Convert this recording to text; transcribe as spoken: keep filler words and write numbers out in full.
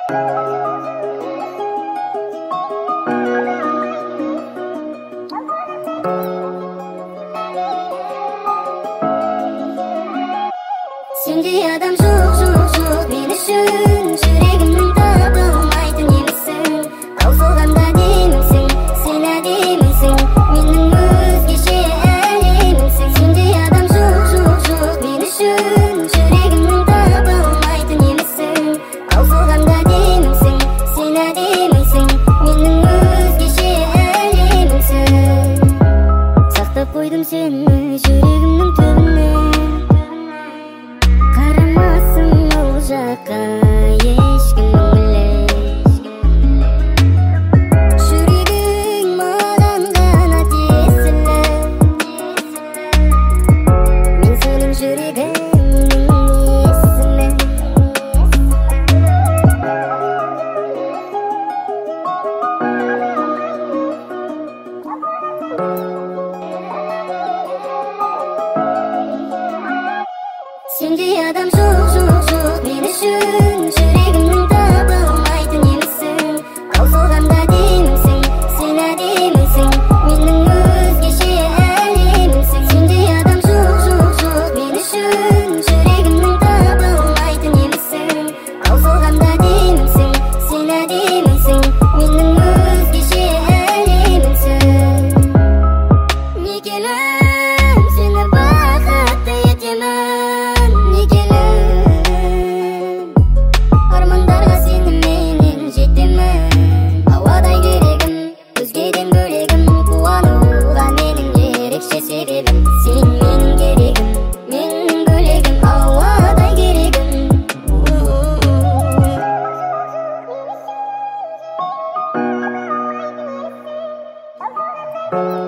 Sendey adam жоқ, жоқ, жоқ мен үшін жүрегімнің табылмайтын емессің. Таусылғанда демімсің, сен әдемісің, менің өзгеше әлемімсің. Сендей адам жоқ, жоқ, жоқ мен үшін жүрегімнің табылмайтын емессің. Таусылғанда демімсің, сен әдемісің, менің өзгеше әлемімсің. Сақтап қойдым сені жүрегімнің түбіне, жаққа ешкім білмес. Жүрегің маған ғана тиесілі, мен сенің жүрегіңнің иесімін. Сендей адам жоқ, жоқ, жоқ мен үшін жүрегімнің табылмайтын емессің. Таусылғанда демімсің, сен әдемісің, менің өзгеше әлемімсің. Сендей адам жоқ, жоқ, жоқ мен үшін жүрегімнің табылмайтын емессің. Таусылғанда демімсің, сен әдемісің, менің өзгеше әлемімсің. Мекенім сені бақытты етемін. Армандарға сені менен жетемін. Ауадай керегім, өзгеден бөлегім, қуануға менің ерекше себебім. Сен менің керегім, менің бөлегім, ауадай керегім.